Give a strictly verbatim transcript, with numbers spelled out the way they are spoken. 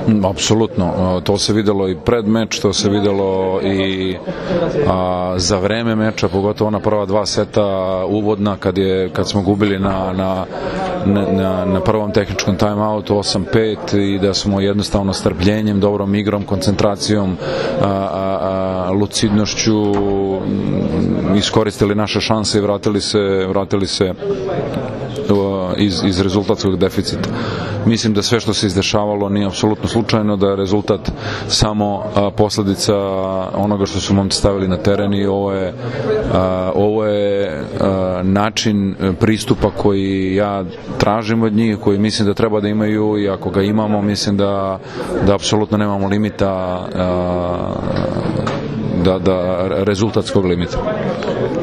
Apsolutno, to se videlo i pred meč, to se videlo i a, za vreme meča, pogotovo ona prva dva seta uvodna kad, je, kad smo gubili na, na, na, na prvom tehničkom timeoutu osam pet i da smo jednostavno strpljenjem, dobrom igrom, koncentracijom, a, a, a, lucidnošću iskoristili naše šanse i vratili se, vratili se iz, iz rezultatskog deficita. Mislim da sve što se izdešavalo nije apsolutno slučajno, da je rezultat samo a, posledica onoga što su momci stavili na teren i ovo je, a, ovo je a, način pristupa koji ja tražim od njih, koji mislim da treba da imaju i ako ga imamo, mislim da, da apsolutno nemamo limita, a, da, da rezultatskog limita.